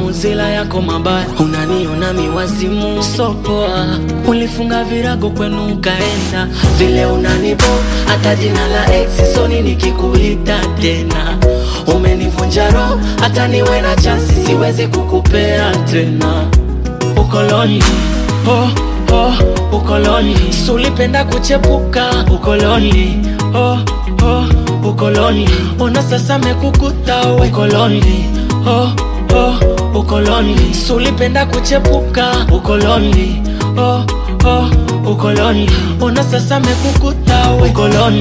uzila yako mabaya, unaniona miwazimu sopoa. Ulifunga virago kwenu ukaenda, vile unanibo hata jina la ex soni nikikuita tena. Umenivunja roho hata niwe na chance siwezi kukupea tena. Ukoloni, oh, oh, ukoloni. Sulipenda kuchepuka, ukoloni, oh, oh, ukoloni. Ona sasa mekukuta we, ukoloni, oh, oh, ukoloni. Sulipenda kuchepuka, ukoloni, oh, oh, ukoloni. Ona sasa mekukuta we, ukoloni.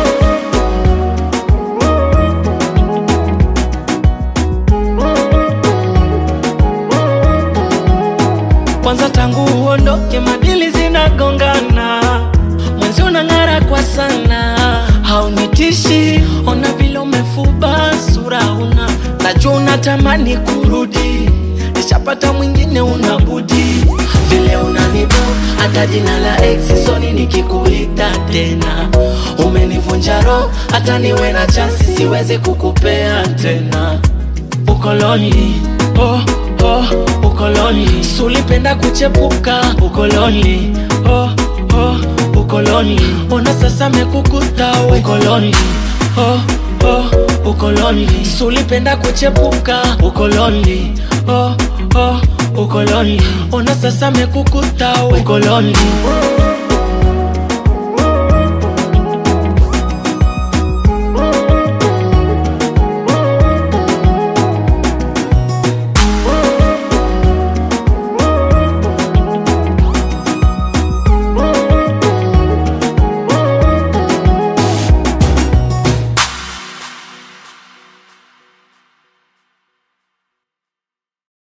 Kwanza tangu uondoke madili zinagongana, mwenzi unang'ara kwa sana. Haunitishi, ona vile umefuba sura una. Najua unatamani kurudi, nishapata mwingine unabudi. Vile unanibo hata jina la ex soni nikikuita tena. Umenivunja roho hata niwe na chance siwezi kukupea tena. Ukoloni, oh, oh, ukoloni. Sulipenda kuchepuka, ukoloni, oh, oh, ukoloni. Ona sasa mekukuta we, ukoloni, oh, oh, ukoloni. Sulipenda kuchepuka, ukoloni, oh, oh, ukoloni. Ona sasa mekukuta we, ukoloni.